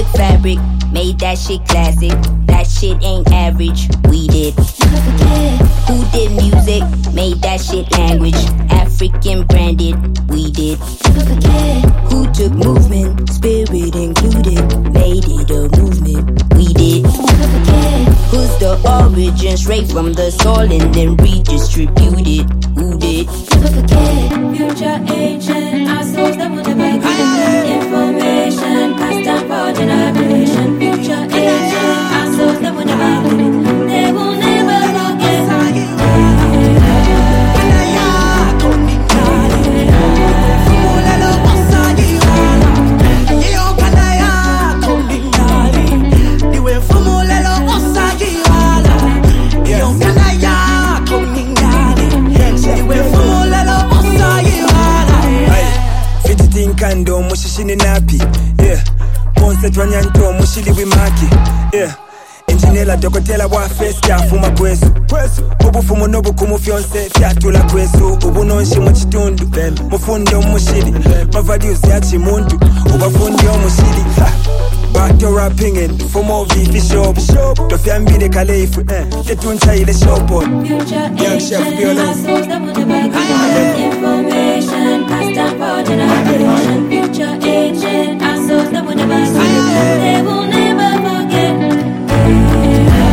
fabric, made that shit classic. That shit ain't average, we did. Never forget. Who did music, made that shit language. African branded, we did. Never forget. Who took movement, spirit included, made it a movement, we did. Never forget. Who's the origin, straight from the soil and then redistributed, who did? Never forget. Future agent, our souls that will never get. Information passed down for generation. Future agent, our souls that will never get. They will never forget. Kando mushishini napi, yeah. Monse twanyanto mushili wimaki, yeah. Engineer dokotela wa face yafuma kwesu. Obufumu nobukumu fyonse fyatula kwesu. Ubunonshi mu kitundu, mufundi omushili. My values ya chimuntu, ubafundi omushili. Bato rapping and for more VP shop. Tofyambile kaleifu, tetuncha ile shopon. Young chef Our souls that will never get. Information passed down for generation. Future agent, our souls that will never get. They will